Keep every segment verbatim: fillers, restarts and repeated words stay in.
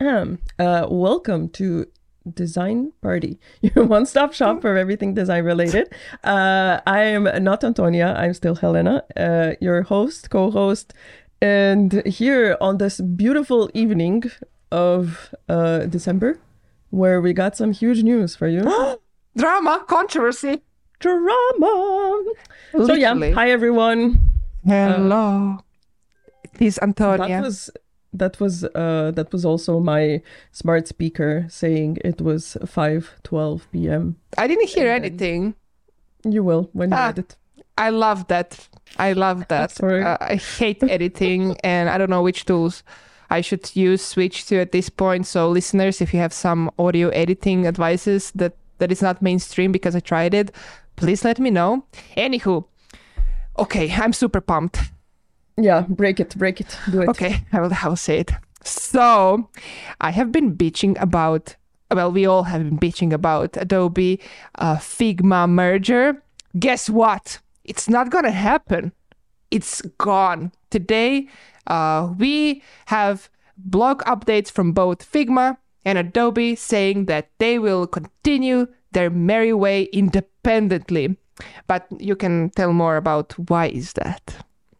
am. Uh, welcome to Design Party, your one-stop shop for everything design related. Uh, I am not Antonia. I'm still Helena, uh, your host, co-host, and here on this beautiful evening of uh, December, where we got some huge news for you. Drama, controversy, drama. Literally. So yeah, hi everyone. Hello. Uh, it is Antonia. That was that was uh that was also my smart speaker saying it was five twelve p.m. I didn't hear anything. You will when you ah, edit. I love that. I love that. Sorry. Uh, I hate editing and I don't know which tools I should use, switch to at this point. So listeners, if you have some audio editing advices that, that is not mainstream because I tried it, please let me know. Anywho, okay, I'm super pumped. Yeah, break it, break it, do it. Okay, I will, I will say it. So, I have been bitching about, well, we all have been bitching about Adobe uh, Figma merger. Guess what? It's not gonna happen. It's gone. Today, uh, we have blog updates from both Figma and Adobe saying that they will continue their merry way independently. But you can tell more about why is that?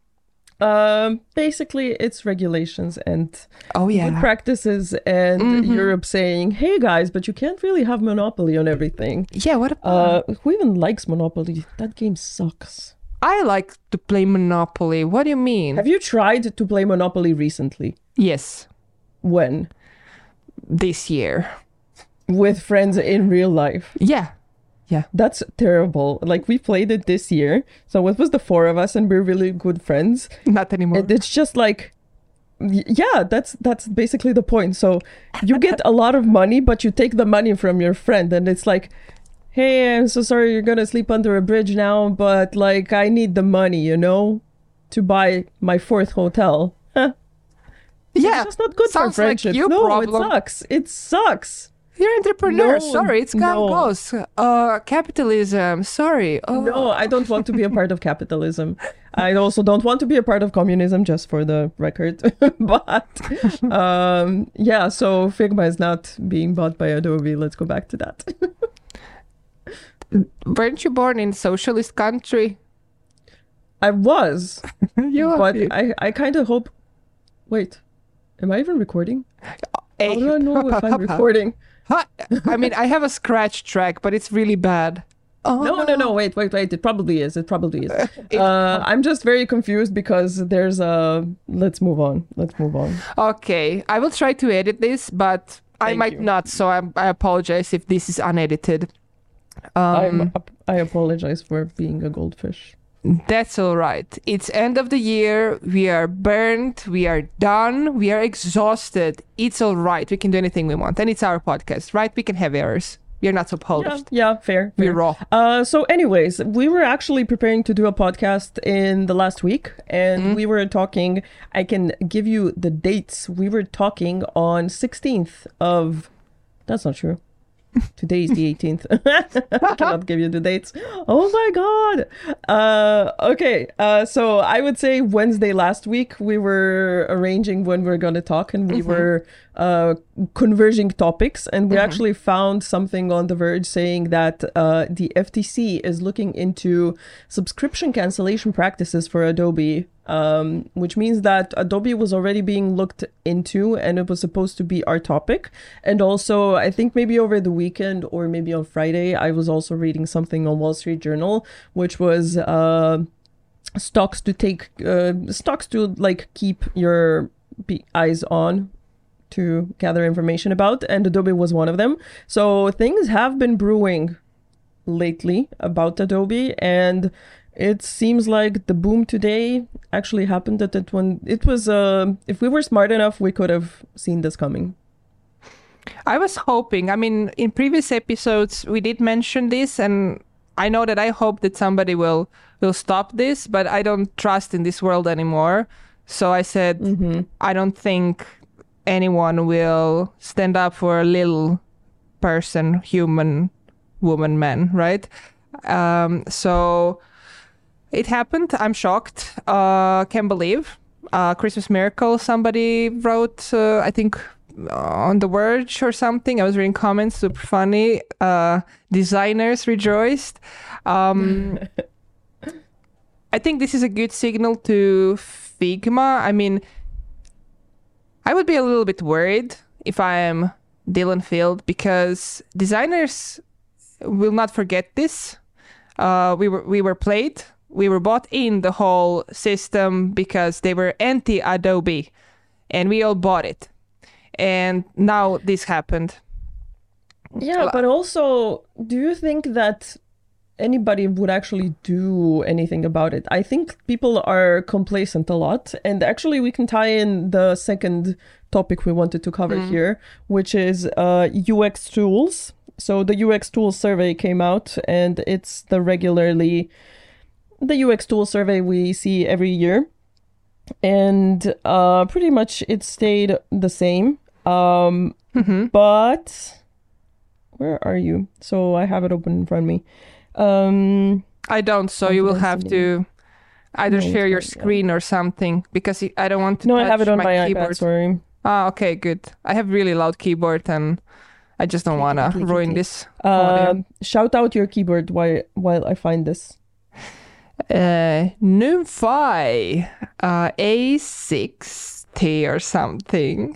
Um, basically, it's regulations and oh, yeah. good practices and mm-hmm. Europe saying, hey guys, but you can't really have monopoly on everything. Yeah, what about... Uh, who even likes Monopoly? That game sucks. I like to play Monopoly. What do you mean? Have you tried to play Monopoly recently? Yes. When? This year. With friends in real life? Yeah. Yeah. That's terrible. Like, we played it this year. So it was the four of us and we're really good friends. Not anymore. And it's just like, yeah, that's that's basically the point. So you get a lot of money, but you take the money from your friend. And it's like, hey, I'm so sorry you're going to sleep under a bridge now, but like, I need the money, you know, to buy my fourth hotel. Huh. Yeah. It's just not good Sounds for friendship. Like you no, problem. it sucks. It sucks. You're an entrepreneur. No, sorry, it's how it no. goes. Uh, capitalism. Sorry. Oh. No, I don't want to be a part of capitalism. I also don't want to be a part of communism, just for the record. But um, yeah, so Figma is not being bought by Adobe. Let's go back to that. Weren't you born in a socialist country? I was. you but are. I, I kind of hope... Wait, am I even recording? Hey. How do I know if I'm recording? I mean, I have a scratch track, but it's really bad. Oh, no, no, no, no, wait, wait, wait. It probably is. It probably is. Uh, I'm just very confused because there's a... Let's move on. Let's move on. Okay. I will try to edit this, but I Thank might you. not. So I, I apologize if this is unedited. Um, I'm, I apologize for being a goldfish. That's all right. It's end of the year. We are burnt. We are done. We are exhausted. It's all right. We can do anything we want. And it's our podcast, right? We can have errors. We are not so polished. Yeah, yeah fair, fair. We're raw. Uh, so anyways, we were actually preparing to do a podcast in the last week. And mm-hmm. we were talking, I can give you the dates. We were talking on sixteenth of... That's not true. Today is the eighteenth. I cannot give you the dates. Oh my god. Uh, okay. Uh, so I would say Wednesday last week we were arranging when we we're going to talk, and we mm-hmm. were uh, converging topics, and we mm-hmm. actually found something on The Verge saying that uh, the F T C is looking into subscription cancellation practices for Adobe. Um, which means that Adobe was already being looked into and it was supposed to be our topic. And also, I think maybe over the weekend or maybe on Friday, I was also reading something on Wall Street Journal, which was uh, stocks to take, uh, stocks to like keep your eyes on to gather information about. And Adobe was one of them. So things have been brewing lately about Adobe, and it seems like the boom today actually happened at that one. It was, uh, if we were smart enough, we could have seen this coming. I was hoping, I mean, in previous episodes, we did mention this, and I know that I hope that somebody will, will stop this, but I don't trust in this world anymore. So I said, mm-hmm. I don't think anyone will stand up for a little person, human, woman, man, right? Um, so... It happened. I'm shocked. Uh, can't believe. Uh, Christmas Miracle, somebody wrote, uh, I think on The Verge or something. I was reading comments, super funny. Uh, designers rejoiced. Um, I think this is a good signal to Figma. I mean, I would be a little bit worried if I am Dylan Field, because designers will not forget this. Uh, we were we were played. We were bought in the whole system because they were anti-Adobe, and we all bought it. And now this happened. Yeah, but also, do you think that anybody would actually do anything about it? I think people are complacent a lot. And actually, we can tie in the second topic we wanted to cover mm. here, which is uh, U X tools. So the U X tools survey came out, and it's the regularly... the U X tool survey we see every year, and uh, pretty much it stayed the same. Um, mm-hmm. But where are you? So I have it open in front of me. Um, I don't, so you will have to either no, share your screen yeah. or something, because I don't want to No, touch I have it on my, my keyboard. iPad, sorry. Ah, okay, good. I have really loud keyboard, and I just don't want to ruin click. this. Uh, shout out your keyboard while, while I find this. Uh, NumPy uh, A sixty or something.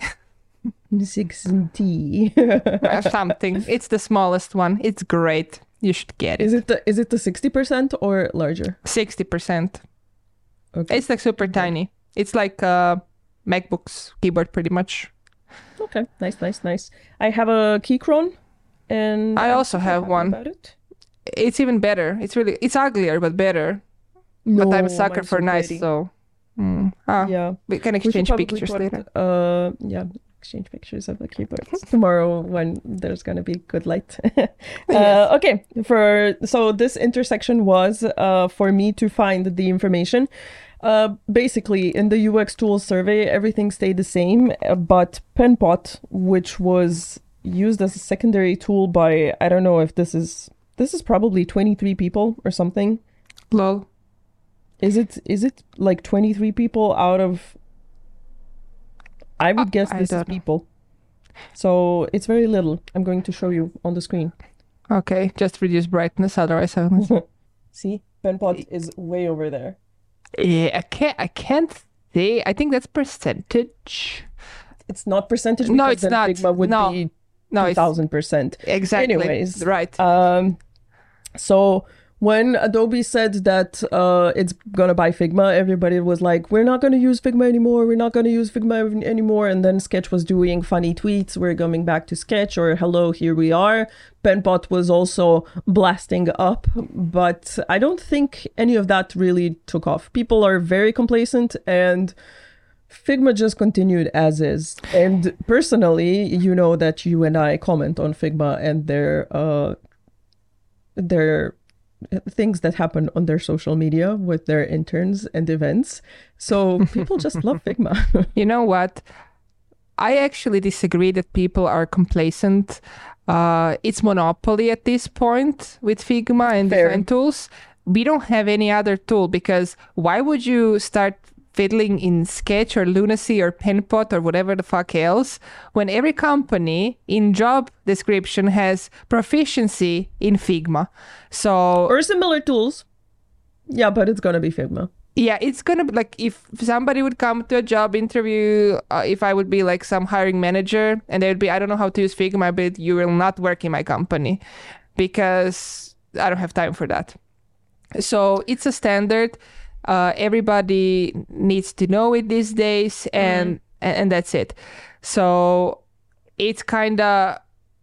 sixty or something. It's the smallest one. It's great. You should get it. Is it the is it the sixty percent or larger? sixty percent. Okay. It's like super okay. tiny. It's like uh, MacBook's keyboard pretty much. Okay, nice, nice, nice. I have a Keychron, and I also have one. About it. It's even better. It's really it's uglier but better. No, but I'm a sucker for so nice, pretty. so mm. ah, yeah, we can exchange we pictures put, later. Uh, yeah, exchange pictures of the keyboards tomorrow when there's gonna be good light. uh, yes. Okay, for so this intersection was uh for me to find the information. Uh, basically, in the U X tools survey, everything stayed the same, but Penpot, which was used as a secondary tool by I don't know if this is this is probably twenty-three people or something. Lol. Is it is it like twenty-three people out of... I would guess I this is know. people. So it's very little. I'm going to show you on the screen. Okay, just reduce brightness, otherwise I won't. See? Penpot is way over there. Yeah, I can't, I can't say. I think that's percentage. It's not percentage because no, it's then not. Figma would no. be no, two thousand percent. Exactly. Anyways. Right. Um, so... when Adobe said that uh, it's going to buy Figma, everybody was like, we're not going to use Figma anymore. We're not going to use Figma anymore. And then Sketch was doing funny tweets. We're coming back to Sketch, or hello, here we are. Penpot was also blasting up. But I don't think any of that really took off. People are very complacent, and Figma just continued as is. And personally, you know that you and I comment on Figma and their uh, their... things that happen on their social media with their interns and events. So people just love Figma. You know what? I actually disagree that people are complacent. Uh, it's monopoly at this point with Figma and Fair. design tools. We don't have any other tool, because why would you start fiddling in Sketch or Lunacy or Penpot or whatever the fuck else when every company in job description has proficiency in Figma? So or similar tools. Yeah, but it's gonna be Figma. Yeah, it's gonna be like if somebody would come to a job interview, uh, if I would be like some hiring manager, and they would be, I don't know how to use Figma, but you will not work in my company because I don't have time for that. So it's a standard. Uh, everybody needs to know it these days, and mm. and that's it. So it's kind of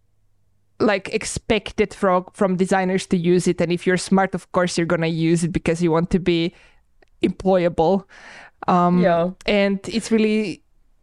like expected from from designers to use it, and if you're smart, of course you're gonna use it because you want to be employable. Um, yeah, and it's really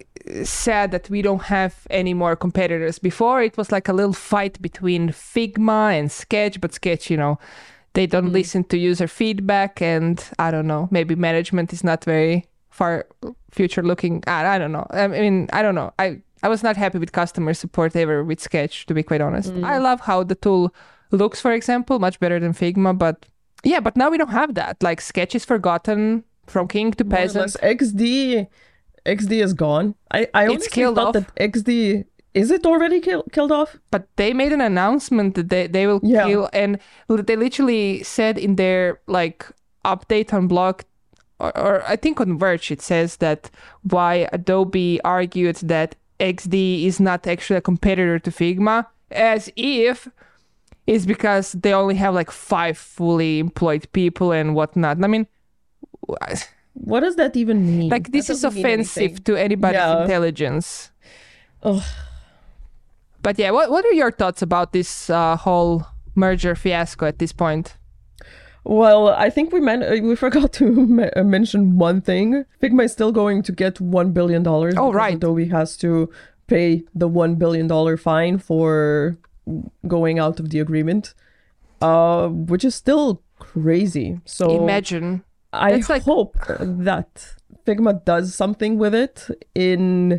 sad that we don't have any more competitors. Before it was like a little fight between Figma and Sketch, but Sketch, you know, they don't mm. listen to user feedback, and I don't know, maybe management is not very far future looking. I, I don't know. I mean, I don't know. I, I was not happy with customer support ever with Sketch, to be quite honest. Mm. I love how the tool looks, for example, much better than Figma, but yeah, but now we don't have that. Like Sketch is forgotten from king to peasant. X D X D is gone. I, I It's honestly killed thought off. that X D, is it already kill, killed off? But they made an announcement that they, they will Yeah. kill, and they literally said in their like update on blog, or, or I think on Verge, it says that why Adobe argued that X D is not actually a competitor to Figma, as if it's because they only have like five fully employed people and whatnot. I mean, What does that even mean? like this That is doesn't mean offensive anything. to anybody's Yeah. intelligence. Ugh. But yeah, what what are your thoughts about this uh, whole merger fiasco at this point? Well, I think we men- uh, we forgot to me- uh, mention one thing. Figma is still going to get one billion dollars. Oh, right. Adobe has to pay the one billion dollars fine for going out of the agreement, uh, which is still crazy. So Imagine. I That's like- hope that Figma does something with it in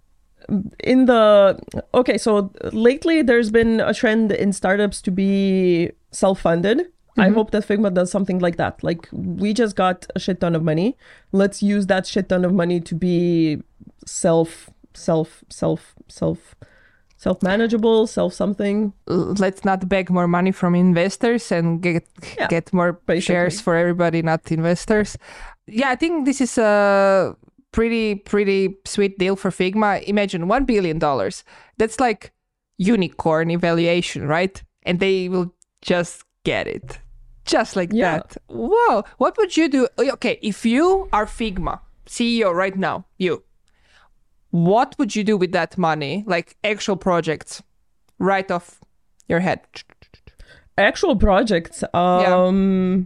in the okay. So lately, there's been a trend in startups to be self-funded. I hope that Figma does something like that. Like, we just got a shit ton of money. Let's use that shit ton of money to be self, self, self, self, self-manageable, self-something. L- Let's not beg more money from investors and get Yeah, get more basically. shares for everybody, not investors. Yeah, I think this is a pretty pretty sweet deal for Figma. Imagine one billion dollars. That's like unicorn evaluation, right? And they will just get it, just like Yeah. that. Wow, what would you do? Okay, if you are Figma C E O right now, you, what would you do with that money? Like actual projects, right off your head. Actual projects. Um,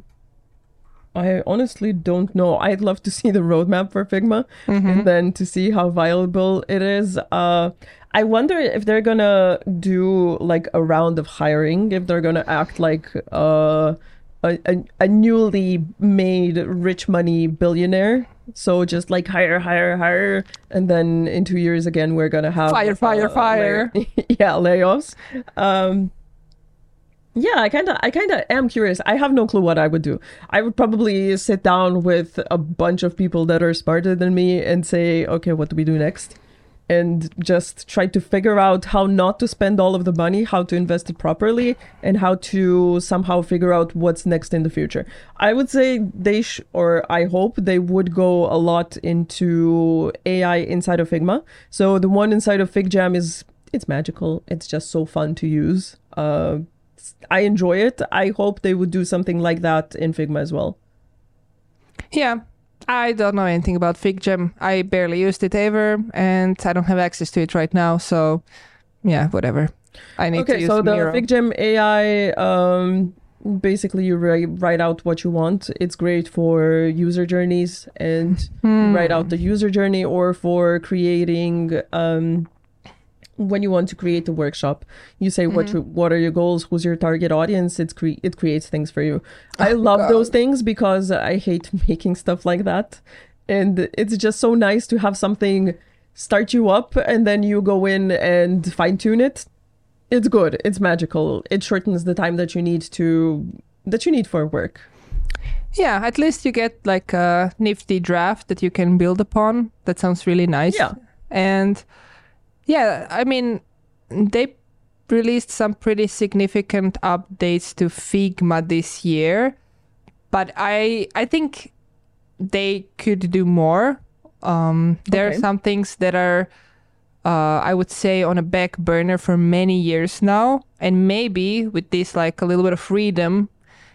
I honestly don't know. I'd love to see the roadmap for Figma and then to see how viable it is. Uh, I wonder if they're gonna do like a round of hiring, if they're gonna act like uh, a, a, a newly made rich money billionaire. So just like hire, hire, hire, and then in two years again we're gonna have Fire, fire, fire. lay- yeah, layoffs. Um, yeah, I kind of, I kind of am curious. I have no clue what I would do. I would probably sit down with a bunch of people that are smarter than me and say, okay, what do we do next? And just try to figure out how not to spend all of the money, how to invest it properly, and how to somehow figure out what's next in the future. I would say they, sh- or I hope they would go a lot into A I inside of Figma. So the one inside of FigJam is, it's magical. It's just so fun to use. Uh, I enjoy it. I hope they would do something like that in Figma as well. Yeah, I don't know anything about FigJam. I barely used it ever, and I don't have access to it right now. So, yeah, whatever. I need to Okay, use so the Miro. FigJam A I, um, basically you write, write out what you want. It's great for user journeys and Hmm. write out the user journey, or for creating, um, when you want to create a workshop, you say what Mm-hmm. you, what are your goals, who's your target audience. It's cre- it creates things for you. I Oh, love God. those things because I hate making stuff like that, and it's just so nice to have something start you up and then you go in and fine tune it. It's good. It's magical. It shortens the time that you need to that you need for work. Yeah, at least you get like a nifty draft that you can build upon. That sounds really nice. Yeah. And yeah, I mean, they released some pretty significant updates to Figma this year, but I I think they could do more. Um, there Okay. are some things that are, uh, I would say, on a back burner for many years now, and maybe with this like a little bit of freedom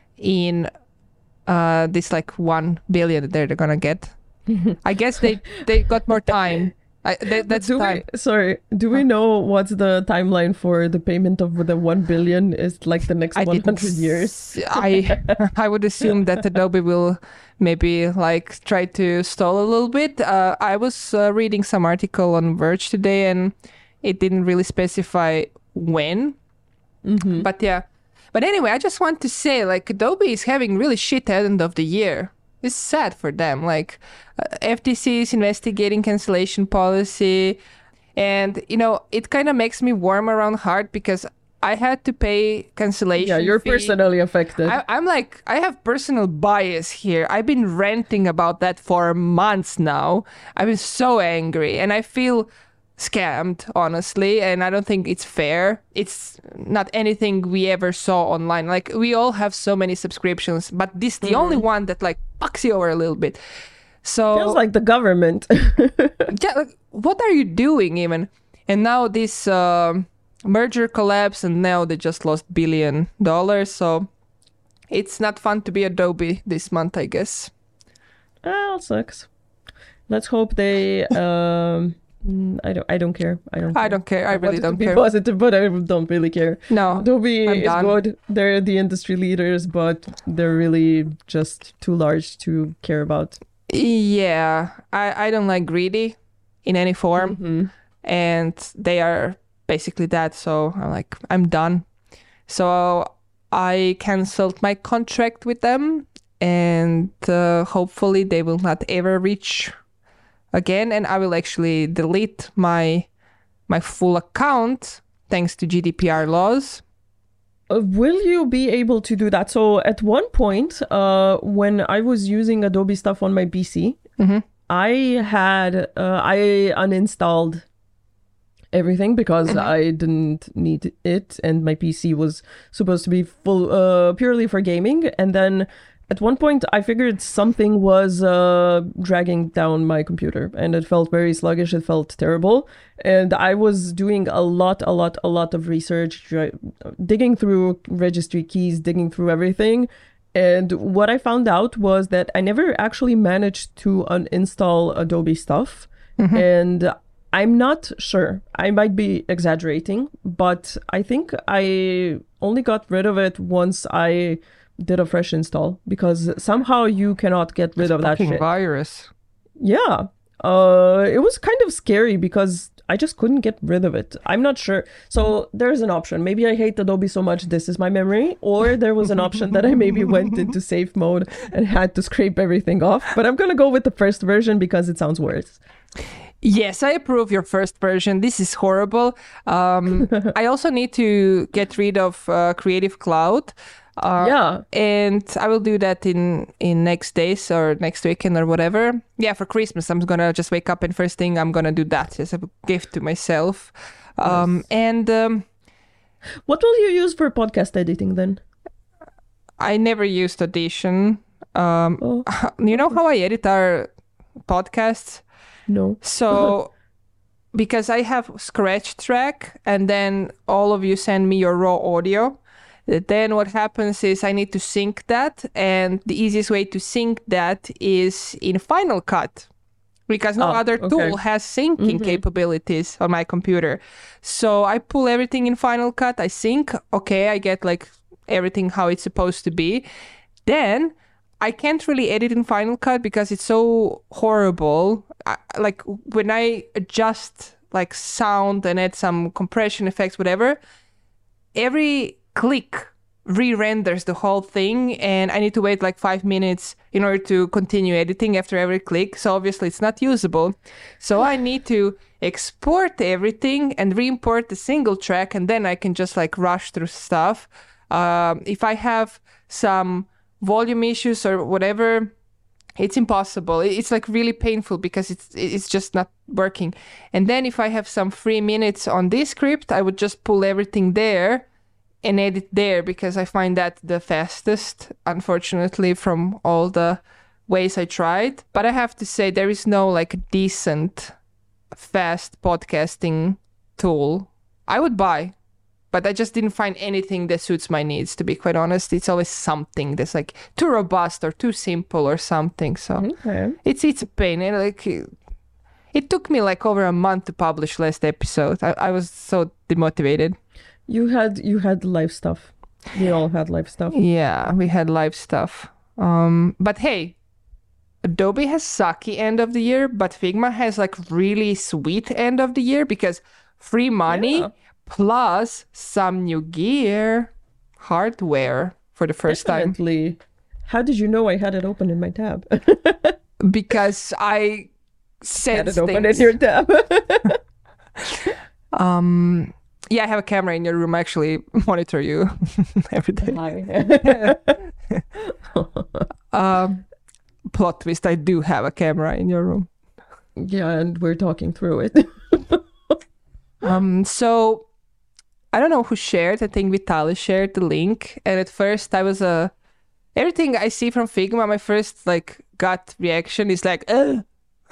in uh, this like one billion that they're, they're gonna get. I guess they they got more time. I, that, that's do time. we sorry, do we know what's the timeline for the payment of the one billion? Is like the next I one didn't hundred years? s- I I would assume that Adobe will maybe like try to stall a little bit. Uh, I was uh, reading some article on Verge today, and it didn't really specify when. Mm-hmm. But yeah. But anyway, I just want to say, like, Adobe is having really shit end of the year. It's sad for them. Like, uh, F T C is investigating cancellation policy. And, you know, it kind of makes me warm around heart because I had to pay cancellation Yeah, you're fee. personally affected. I, I'm like, I have personal bias here. I've been ranting about that for months now. I've been so angry and I feel scammed, honestly. And I don't think it's fair. It's not anything we ever saw online. Like, we all have so many subscriptions, but this the only one that like fucks you over a little bit. So Feels like the government. yeah, like, what are you doing even? And now this um merger collapse, and now they just lost billion dollars. So it's not fun to be Adobe this month, I guess. Oh, sucks. Let's hope they. Um, mm, I don't. I don't care. I don't. Care. I don't care. I really wanted don't to be care. positive, but I don't really care. No, Adobe I'm is done. good. They're the industry leaders, but they're really just too large to care about. Yeah, I, I don't like greedy in any form. Mm-hmm. And they are basically that. So I'm like, I'm done. So I canceled my contract with them, and uh, hopefully they will not ever reach again. And I will actually delete my my full account thanks to G D P R laws. Uh, will you be able to do that? So at one point, uh, when I was using Adobe stuff on my P C, Mm-hmm. I had uh, I uninstalled everything because Mm-hmm. I didn't need it, and my P C was supposed to be full uh, purely for gaming. And then at one point, I figured something was uh, dragging down my computer, and it felt very sluggish. It felt terrible, and I was doing a lot, a lot, a lot of research, dri- digging through registry keys, digging through everything. And what I found out was that I never actually managed to uninstall Adobe stuff. Mm-hmm. And I'm not sure. I might be exaggerating, but I think I only got rid of it once I did a fresh install, because somehow you cannot get rid of that Fucking shit. virus. Yeah. Uh, it was kind of scary because I just couldn't get rid of it. I'm not sure. So there's an option. Maybe I hate Adobe so much this is my memory, or there was an option that I maybe went into safe mode and had to scrape everything off. But I'm going to go with the first version because it sounds worse. Yes, I approve your first version. This is horrible. Um, I also need to get rid of uh, Creative Cloud. Uh, Yeah. And I will do that in, in next days or next weekend or whatever. Yeah, for Christmas, I'm going to just wake up and first thing I'm going to do that as a gift to myself. Um, Nice. And um, What will you use for podcast editing then? I never used Audition. Um, Oh, you know how I edit our podcasts? no. So, because I have Scratch Track, and then all of you send me your raw audio, then what happens is I need to sync that, and the easiest way to sync that is in Final Cut, because no Ah, other okay. tool has syncing capabilities on my computer. So I pull everything in Final Cut, I sync, okay, I get like everything how it's supposed to be. Then I can't really edit in Final Cut because it's so horrible. I, like when I adjust like sound and add some compression effects, whatever, every click re-renders the whole thing, and I need to wait like five minutes in order to continue editing after every click. So obviously it's not usable. So I need to export everything and re-import the single track, and then I can just like rush through stuff. Um, if I have some volume issues or whatever, it's impossible. It's like really painful because it's it's just not working. And then if I have some free minutes on this script, I would just pull everything there and edit there, because I find that the fastest, unfortunately, from all the ways I tried. But I have to say, there is no like decent fast podcasting tool I would buy. But I just didn't find anything that suits my needs, to be quite honest. It's always something that's like too robust or too simple or something. So Okay. it's it's a pain. And like it took me like over a month to publish last episode. I, I was so demotivated. You had you had live stuff. We all had live stuff. Yeah, we had live stuff. Um, but hey, Adobe has sucky end of the year, but Figma has like really sweet end of the year because free money Yeah. plus some new gear, hardware for the first time. Definitely. How did you know I had it open in my tab? Because I had sensed it open things. in your tab. Um, Yeah, I have a camera in your room. I actually monitor you every day. Hi. um, plot twist, I do have a camera in your room. Yeah, and we're talking through it. um, so I don't know who shared. I think Vitaly shared the link. And at first I was a... Uh, everything I see from Figma, my first like gut reaction is like, ugh.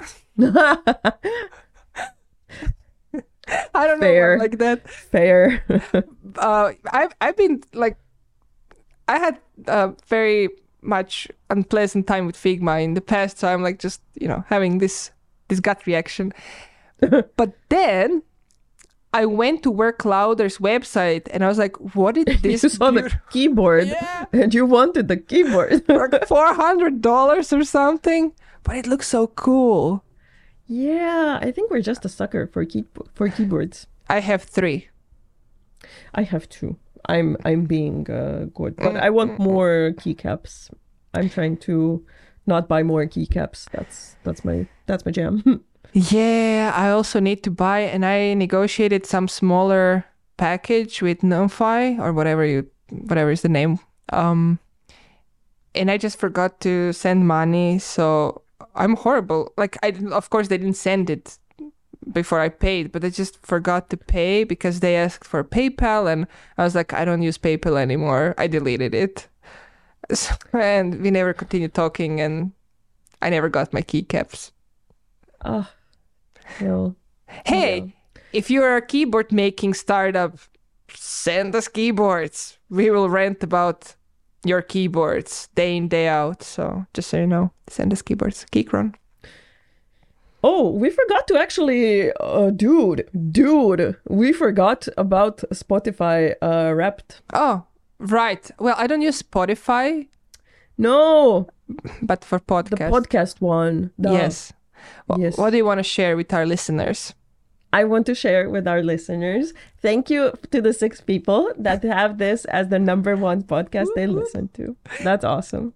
I don't Fair. know, like that. Fair. uh, I've I've been like, I had a very much unpleasant time with Figma in the past, so I'm like just you know having this this gut reaction. But then I went to Work Louder's website and I was like, what is this? You saw the keyboard Yeah. and you wanted the keyboard. For four hundred dollars or something, but it looks so cool. Yeah, I think we're just a sucker for key for keyboards. I have three. I have two. I'm I'm being uh, good, but I want more keycaps. I'm trying to not buy more keycaps. That's that's my that's my jam. Yeah, I also need to buy, and I negotiated some smaller package with NumPy or whatever you whatever is the name. Um, and I just forgot to send money, so I'm horrible. Like I, of course, they didn't send it before I paid, but I just forgot to pay because they asked for PayPal, and I was like, I don't use PayPal anymore. I deleted it, so, and we never continued talking, and I never got my keycaps. Oh, no. Hey, Yeah. if you're a keyboard making startup, send us keyboards. We will rant about your keyboards day in, day out. So just so you know, send us keyboards. Keychron. Oh, we forgot to actually, uh, dude, dude, we forgot about Spotify uh, Wrapped. Oh, right. Well, I don't use Spotify, No, but for the podcast. podcast one. The- Yes. Wh- Yes. What do you want to share with our listeners? I want to share with our listeners. Thank you to the six people that have this as the number one podcast they listen to. That's awesome.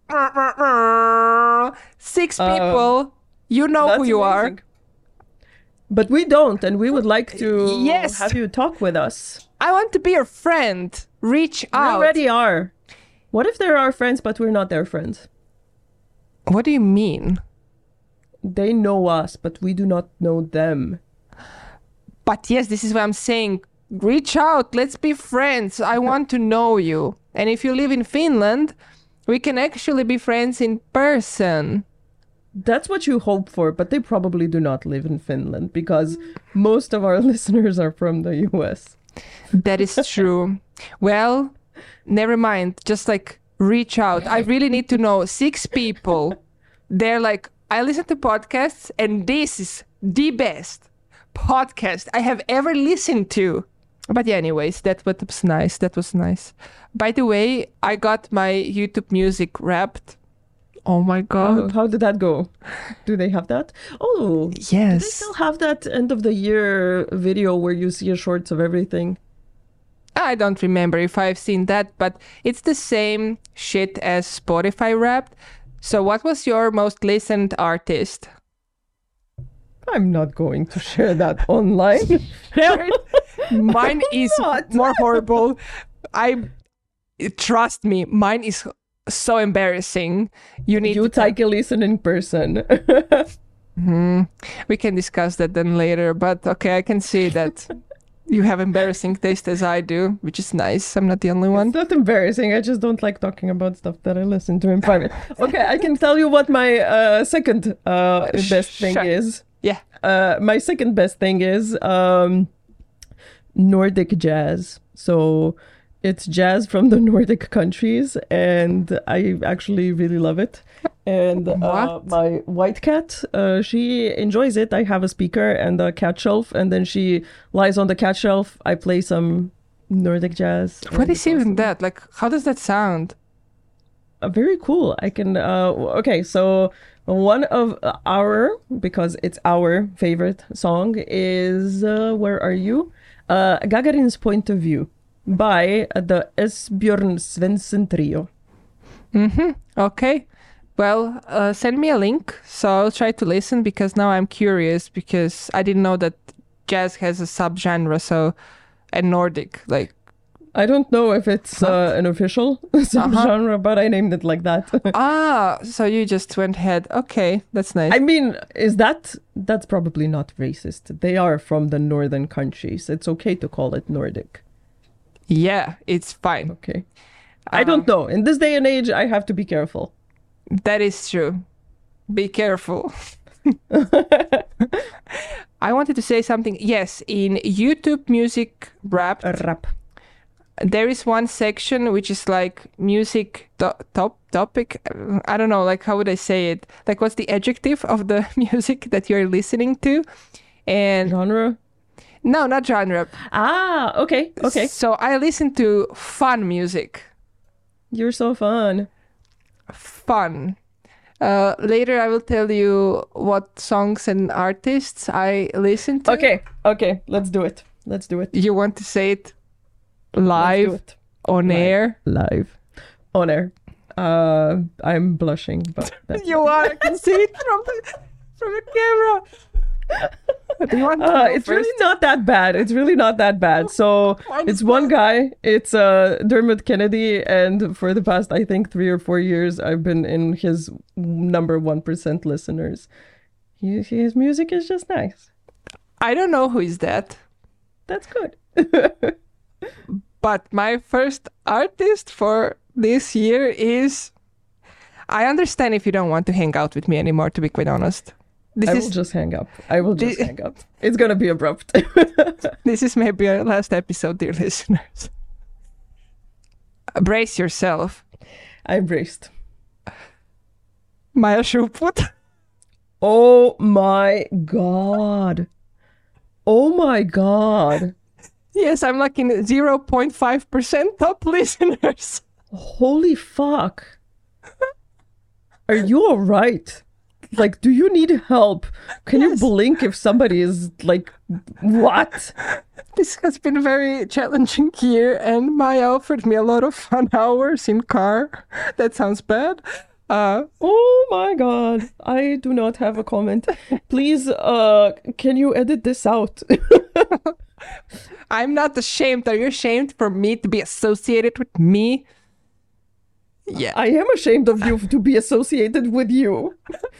Six Um, people. You know That's who you amazing. But we don't, and we would like to Yes. have you talk with us. are. I want to be your friend. Reach We out. already are. What if they're our friends, but we're not their friends? What do you mean? They know us, but we do not know them. But yes, this is what I'm saying. Reach out. Let's be friends. I want to know you. And if you live in Finland, we can actually be friends in person. That's what you hope for, but they probably do not live in Finland because most of our listeners are from the U S. That is true. Well, never mind. Just like reach out. I really need to know six people. They're like, I listen to podcasts and this is the best podcast I have ever listened to. But yeah, anyways, that was nice. That was nice. By the way, I got my YouTube Music Wrapped. Oh my How, god. how did that go? Do they have that? Oh, do they Yes. still have that end of the year video where you see shorts of everything? I don't remember if I've seen that, but it's the same shit as Spotify Wrapped. So what was your most listened artist? I'm not going to share that online. Mine is not. more horrible. I trust me, mine is so embarrassing. You need You to take a listen in person. Mhm. We can discuss that then later, but okay, I can see that you have embarrassing taste as I do, which is nice. I'm not the only one. It's not embarrassing. I just don't like talking about stuff that I listen to in private. Okay, I can tell you what my uh, second uh, Sh- best thing sure. is. Yeah. Uh, my second best thing is um, Nordic jazz. So it's jazz from the Nordic countries, and I actually really love it. And uh, What? my white cat, uh, she enjoys it. I have a speaker and a cat shelf, and then she lies on the cat shelf. I play some Nordic jazz. What and is it's even awesome. that? Like, how does that sound? Uh, very cool. I can. Uh, okay, so one of our, because it's our favorite song is uh, "Where Are You?" Uh, Gagarin's Point of View by the Esbjörn Svensson Trio. Mm-hmm. Okay. Well, uh, send me a link, so I'll try to listen because now I'm curious because I didn't know that jazz has a subgenre. So and Nordic. Like, I don't know if it's Huh? uh, an official subgenre, but I named it like that. ah, so you just went ahead. Okay, that's nice. I mean, is that that's probably not racist? They are from the northern countries. It's okay to call it Nordic. yeah, it's fine. Okay. I don't know. In this day and age, I have to be careful. That is true. Be careful. I wanted to say something. Yes, in YouTube Music Wrapped, Rap. there is one section which is like music to- top topic. I don't know, like how would I say it? Like what's the adjective of the music that you're listening to? And Genre? no, not genre. Ah, okay, okay. So I listen to fun music. You're so fun. Fun. Uh, later I will tell you what songs and artists I listen to. Okay, okay. Let's do it. Let's do it. You want to say it Let's live do it. on Live. air? Live. On air. Uh, I'm blushing, but that's You are. I can see it from the from the camera. Do you want to Uh, go it's first? really not that bad. It's really not that bad. So Why it's is one guy. It's uh, Dermot Kennedy, and for the past, I think, three or four years, I've been in his number one percent listeners. He, his music is just nice. I don't know who is that, That's good. but my first artist for this year is. I understand if you don't want to hang out with me anymore. To be quite honest, this I is will just hang up. I will just The- hang up. It's gonna be abrupt. this is maybe our last episode, dear listeners. Brace yourself, I'm braced. Maya Shuput. Oh my god. Oh my god. Yes, I'm like in zero point five percent top listeners. Holy fuck. Are you alright? Like, do you need help? Can Yes. you blink if somebody is like, what? This has been a very challenging year, and Maya offered me a lot of fun hours in car. That sounds bad. Uh, Oh my god. I do not have a comment. Please, uh, can you edit this out? I'm not ashamed. Are you ashamed for me to be associated with me? Yeah. I am ashamed of you to be associated with you.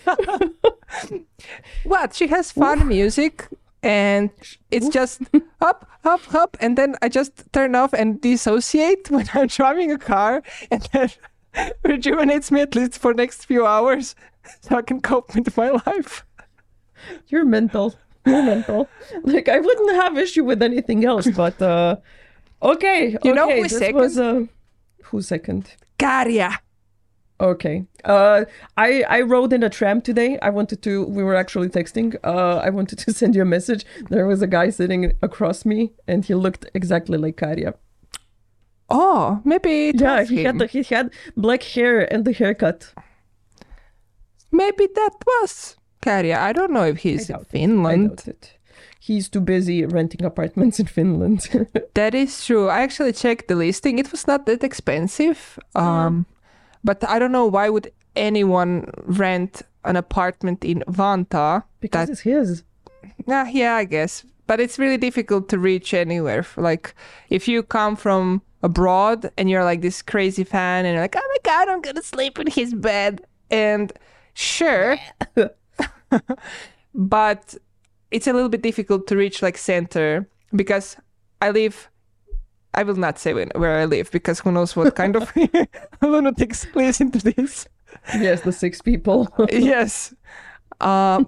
What? She has fun music, and it's just up, up, up, and then I just turn off and dissociate when I'm driving a car, and then rejuvenates me at least for next few hours, so I can cope with my life. You're mental. You're mental. Like, I wouldn't have issue with anything else, but uh okay. You know okay, who's this second? was uh who's second? Karia. Okay. Uh I I rode in a tram today. I wanted to we were actually texting. Uh I wanted to send you a message. There was a guy sitting across me and he looked exactly like Karia. Oh, maybe it Yeah, was he him. had the, he had black hair and the haircut. Maybe that was Karia. I don't know if he's in doubt it. I Finland. doubt it. He's too busy renting apartments in Finland. That is true. I actually checked the listing. It was not that expensive. Um, but I don't know why would anyone rent an apartment in Vantaa. because That- it's his. Yeah, yeah, I guess. But it's really difficult to reach anywhere. Like, if you come from abroad and you're like this crazy fan and you're like, oh my God, I'm going to sleep in his bed. And sure, but it's a little bit difficult to reach like center because I live, I will not say when, where I live because who knows what kind of lunatics listen to this. Yes, the six people. Yes. Um,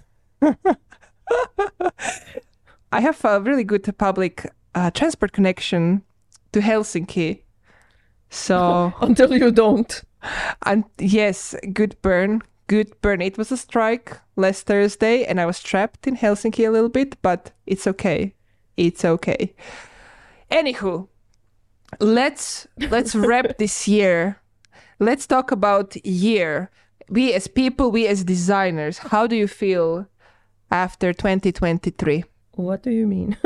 I have a really good public uh, transport connection to Helsinki. So, Until you don't. and yes, good burn, good burn. It was a strike last Thursday and I was trapped in Helsinki a little bit, but it's okay. It's okay. Anywho, let's let's wrap this year. Let's talk about year. We as people, we as designers, how do you feel after twenty twenty-three? What do you mean?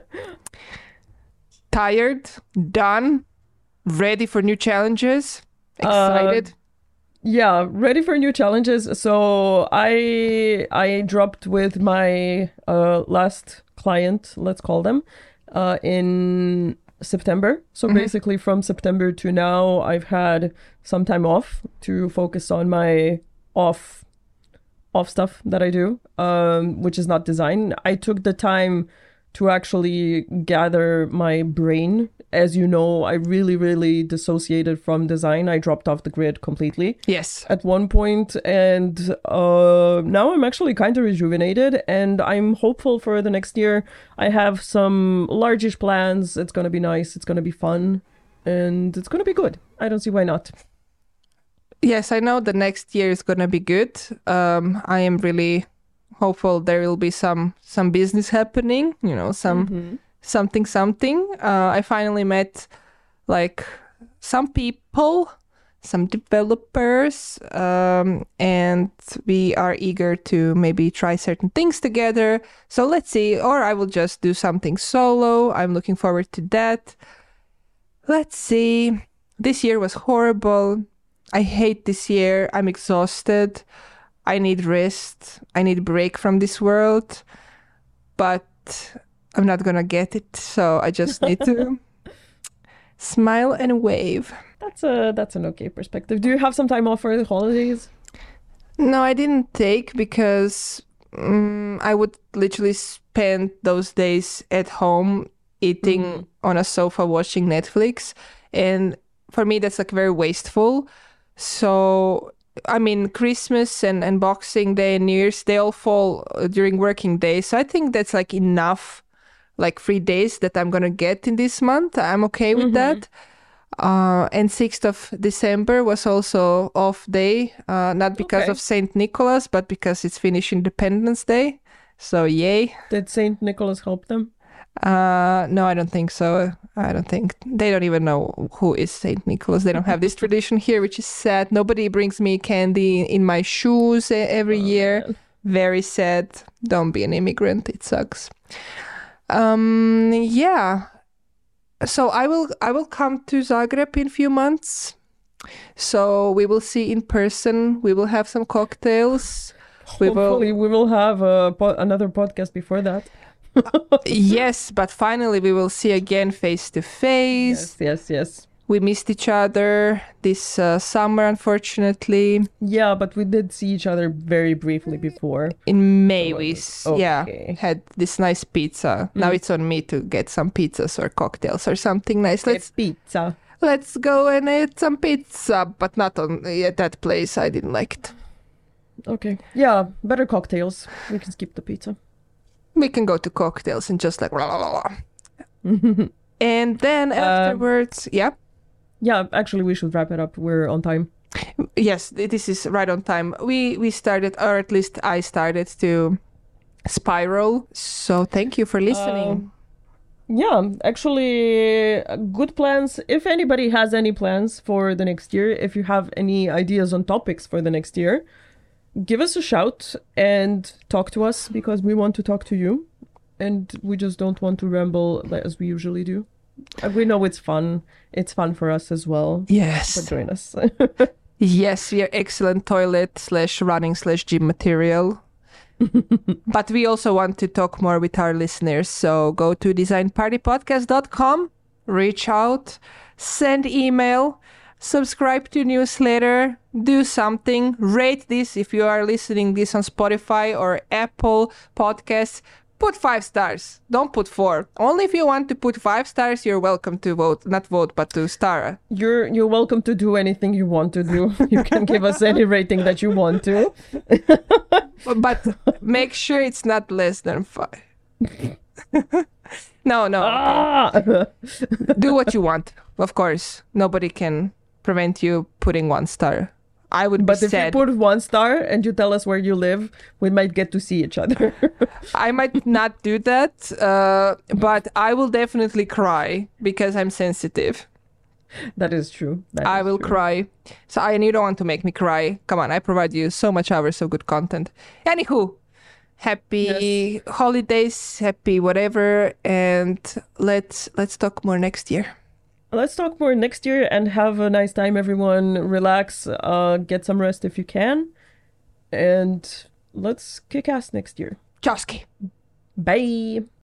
Tired? Done? Ready for new challenges? Excited? Yeah, ready for new challenges. So I I dropped with my uh, last client, let's call them, uh, in September. So Mhm. basically from September to now, I've had some time off to focus on my off off stuff that I do, um, which is not design. I took the time to actually gather my brain. As you know, I really, really dissociated from design. I dropped off the grid completely Yes. at one point, and uh, now I'm actually kind of rejuvenated, and I'm hopeful for the next year. I have some largish plans. It's gonna be nice. It's gonna be fun, and it's gonna be good. I don't see why not. Yes, I know the next year is gonna be good. Um, I am really hopeful there will be some some business happening. You know, some Mhm. something something. Uh, I finally met like some people, some developers, um, and we are eager to maybe try certain things together. So let's see. Or I will just do something solo. I'm looking forward to that. Let's see. This year was horrible. I hate this year. I'm exhausted. I need rest. I need a break from this world. But I'm not gonna get it. So I just need to smile and wave. That's a that's an okay perspective. Do you have some time off for the holidays? No, I didn't take because um, I would literally spend those days at home eating Mhm. on a sofa watching Netflix. And for me, that's like very wasteful. So, I mean, Christmas and, and Boxing Day and New Year's, they all fall uh, during working days. So I think that's like enough, like three days that I'm going to get in this month. I'm okay with Mhm. that. Uh, and sixth of December was also off day, uh, not because Okay. of Saint Nicholas, but because it's Finnish Independence Day. So yay. Did Saint Nicholas help them? Uh, no, I don't think so. I don't think they don't even know who is Saint Nicholas. They don't have this tradition here, which is sad. Nobody brings me candy in my shoes e- every Oh, year. man. Very sad. Don't be an immigrant. It sucks. Um, yeah. So I will I will come to Zagreb in a few months. So we will see in person. We will have some cocktails. We will- Hopefully, we will have a po- another podcast before that. Yes, but finally we will see again face to face. Yes, yes, yes. We missed each other this uh, summer, unfortunately. Yeah, but we did see each other very briefly before. In May, So we it s- was yeah okay. had this nice pizza. Now Mm. it's on me to get some pizzas or cocktails or something nice. Let's pizza. let's go and eat some pizza, but not on at that place. I didn't like it. Okay. Yeah, better cocktails. We can skip the pizza. We can go to cocktails and just like blah, blah, blah, blah. And then Um, afterwards, yeah. Yeah, actually, we should wrap it up. We're on time. Yes, this is right on time. We we started, or at least I started to spiral. So thank you for listening. Um, Yeah, actually, uh, good plans. If anybody has any plans for the next year, if you have any ideas on topics for the next year, give us a shout and talk to us because we want to talk to you. And we just don't want to ramble like- as we usually do. Uh, We know it's fun. It's fun for us as well. Yes. But join us. Yes, we are excellent toilet slash running slash gym material. But we also want to talk more with our listeners. So go to design party podcast dot com, reach out, send email, subscribe to newsletter, do something, rate this if you are listening this on Spotify or Apple Podcasts. Put five stars. Don't put four. Only if you want to put five stars, you're welcome to vote. Not vote, but to star. You're you're welcome to do anything you want to do. You can give us any rating that you want to. But make sure it's not less than five. No, no. Ah! Do what you want. Of course, nobody can prevent you putting one star. I would But be if sad. you put one star and you tell us where you live, we might get to see each other. I might not do that, uh, but I will definitely cry because I'm sensitive. That is true. That I is will true. cry. So, I, and you don't want to make me cry. Come on, I provide you so much hours of good content. Anywho, happy holidays, happy whatever, and let's let's talk more next year. Let's talk more next year and have a nice time, everyone. Relax, uh, get some rest if you can. And let's kick ass next year. Joski. Bye.